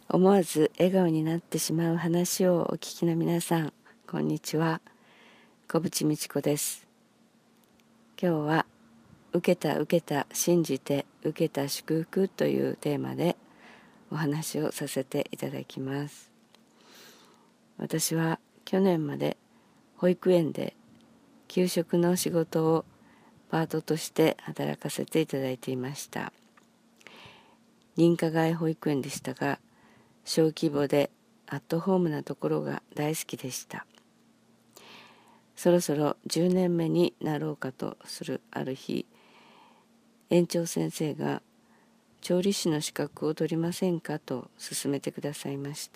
思わず笑顔になってしまう話をお聞きの皆さん、こんにちは。小淵美智子です。今日は受けた信じて受けた祝福というテーマでお話をさせていただきます。私は去年まで保育園で給食の仕事をパートとして働かせていただいていました。認可外保育園でしたが、小規模でアットホームなところが大好きでした。そろそろ10年目になろうかとするある日、園長先生が調理師の資格を取りませんかと勧めてくださいました。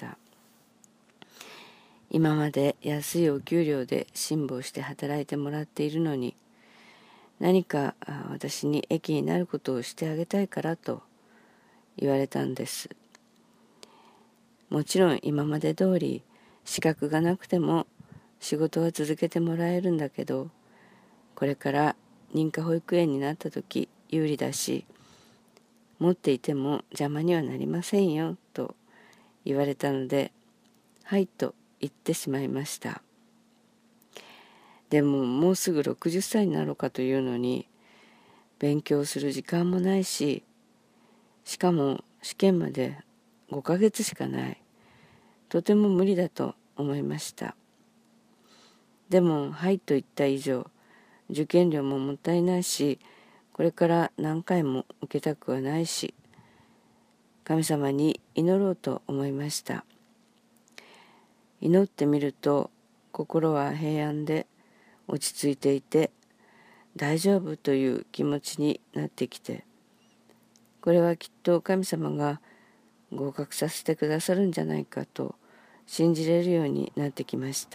今まで安いお給料で辛抱して働いてもらっているのに、何か私に益になることをしてあげたいからと言われたんです。もちろん今まで通り資格がなくても仕事は続けてもらえるんだけど、これから認可保育園になった時有利だし、持っていても邪魔にはなりませんよと言われたので、はいと言ってしまいました。でももうすぐ60歳になろうかというのに、勉強する時間もないし、しかも試験まで5ヶ月しかない。とても無理だと思いました。でもはいと言った以上、受験料ももったいないし、これから何回も受けたくはないし、神様に祈ろうと思いました。祈ってみると心は平安で落ち着いていて、大丈夫という気持ちになってきて、これはきっと神様が合格させてくださるんじゃないかと信じれるようになってきました。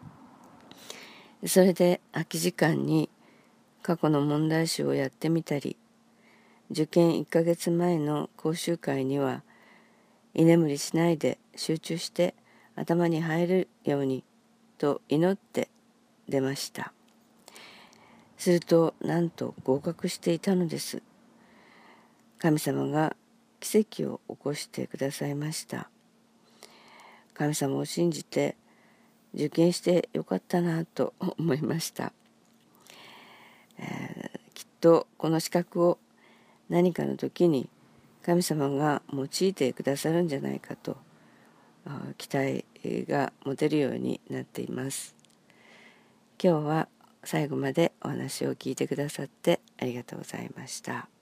それで空き時間に過去の問題集をやってみたり、受験1ヶ月前の講習会には居眠りしないで集中して頭に入るようにと祈って出ました。するとなんと合格していたのです。神様が奇跡を起こしてくださいました。神様を信じて受験してよかったなと思いました。きっとこの資格を何かの時に神様が用いてくださるんじゃないかと期待が持てるようになっています。今日は最後までお話を聞いてくださってありがとうございました。